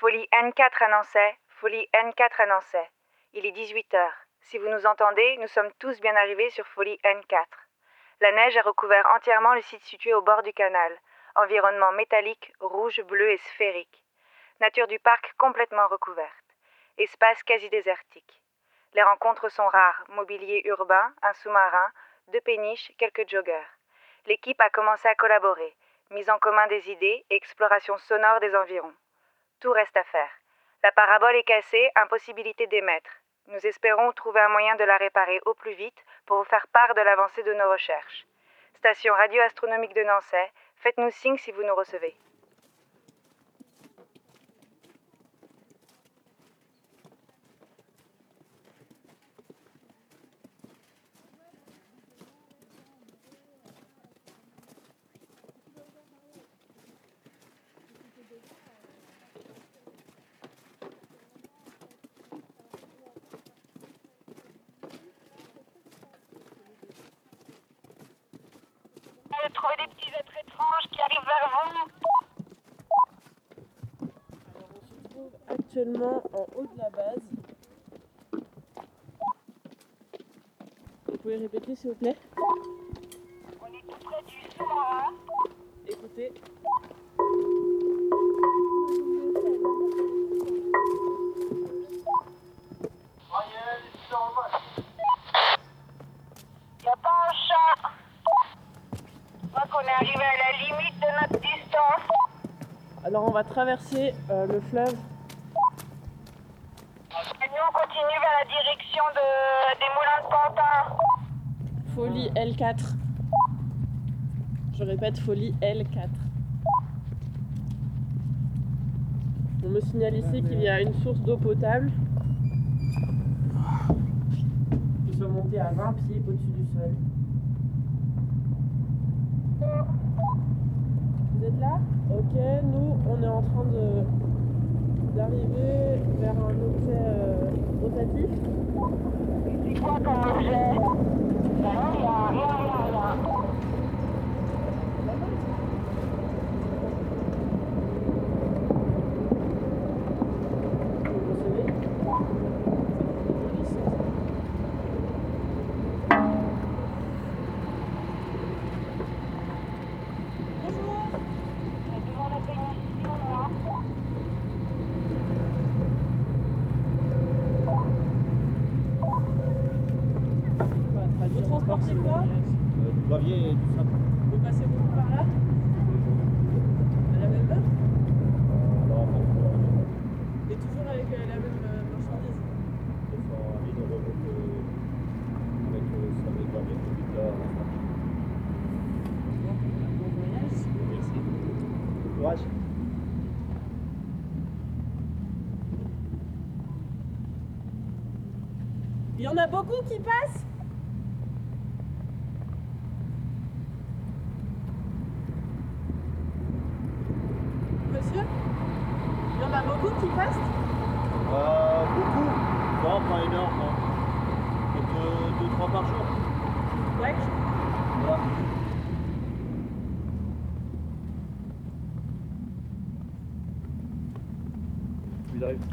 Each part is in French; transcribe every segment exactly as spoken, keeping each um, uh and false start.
Folie N quatre à Nançay, Folie N quatre à Nançay. Il est dix-huit heures. Si vous nous entendez, nous sommes tous bien arrivés sur Folie N quatre. La neige a recouvert entièrement le site situé au bord du canal. Environnement métallique, rouge, bleu et sphérique. Nature du parc complètement recouverte. Espace quasi désertique. Les rencontres sont rares. Mobilier urbain, un sous-marin, deux péniches, quelques joggeurs. L'équipe a commencé à collaborer. Mise en commun des idées et exploration sonore des environs. Tout reste à faire. La parabole est cassée, impossibilité d'émettre. Nous espérons trouver un moyen de la réparer au plus vite pour vous faire part de l'avancée de nos recherches. Station radio-astronomique de Nançay, faites-nous signe si vous nous recevez. De trouver des petits êtres étranges qui arrivent vers vous. Alors on se trouve actuellement en haut de la base. Vous pouvez répéter s'il vous plaît? On est tout près du sous-marin. Écoutez. Il n'y a pas un chat. Je crois qu'on est arrivé à la limite de notre distance. Alors on va traverser euh, le fleuve. Et nous on continue vers la direction de, des moulins de Pantin. Folie L quatre. Je répète, Folie L quatre. On me signale ici qu'il y a une source d'eau potable. Nous sommes montés à vingt pieds au-dessus du sol. Vous êtes là? Ok, nous on est en train de d'arriver vers un objet euh, rotatif. C'est quoi comme objet? Ben, il y a rien, rien, rien. Vous recevez? On est devant la péninsule, moi. Vous transportez quoi? Euh, du gravier et du sable. Vous passez beaucoup par là? À la même heure? Alors, en fait, euh, Et toujours avec euh, la même euh, marchandise? ils sont en ligne de route euh, avec euh, sur les graviers de Victor. Bon voyage. Merci. Bon courage. Il y en a beaucoup qui passent? Monsieur? Il y en a beaucoup qui passent? Euh, beaucoup. Non, pas énorme. Non. Peut-être deux, trois par jour. Ouais. Voilà. Il arrive.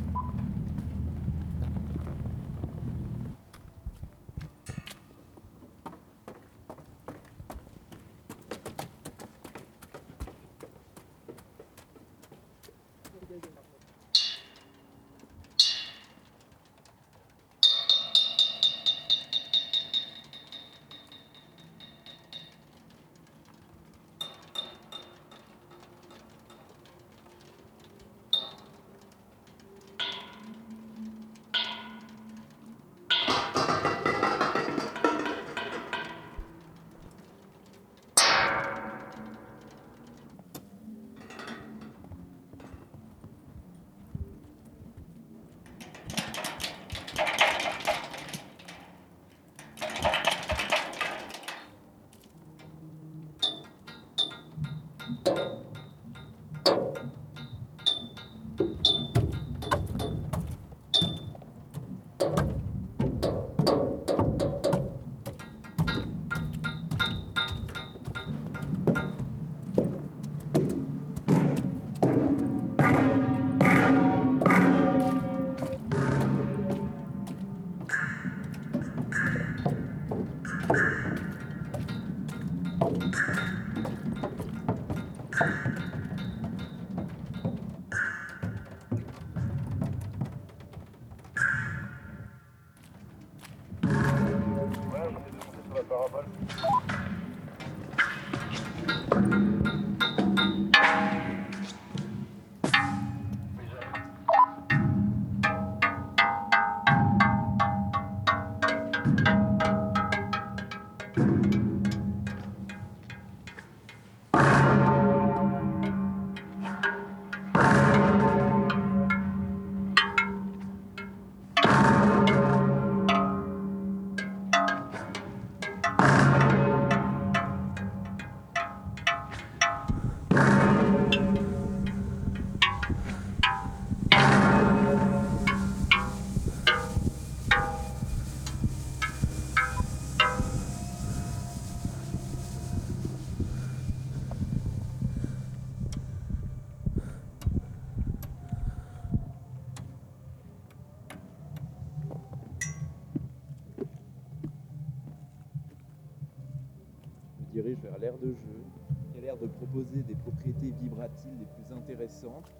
dirige vers l'aire de jeu, qui a l'air de proposer des propriétés vibratiles les plus intéressantes.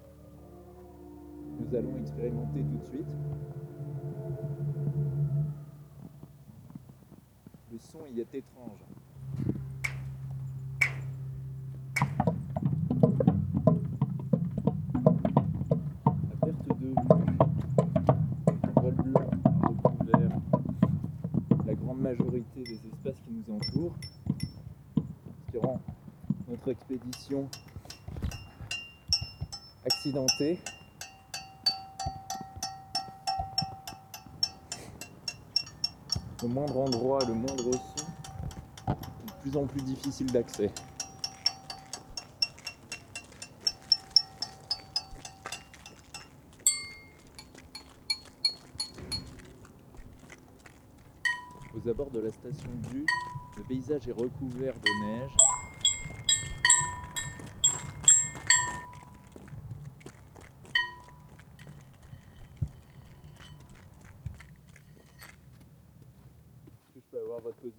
Nous allons expérimenter tout de suite. Le son y est étrange. À perte de vue, un voile blanc a recouvert la grande majorité des espaces qui nous entourent, ce qui rend notre expédition accidentée. Le moindre endroit, le moindre son est de plus en plus difficile d'accès. Aux abords de la station de vue, le paysage est recouvert de neige. Est-ce que je peux avoir votre position ?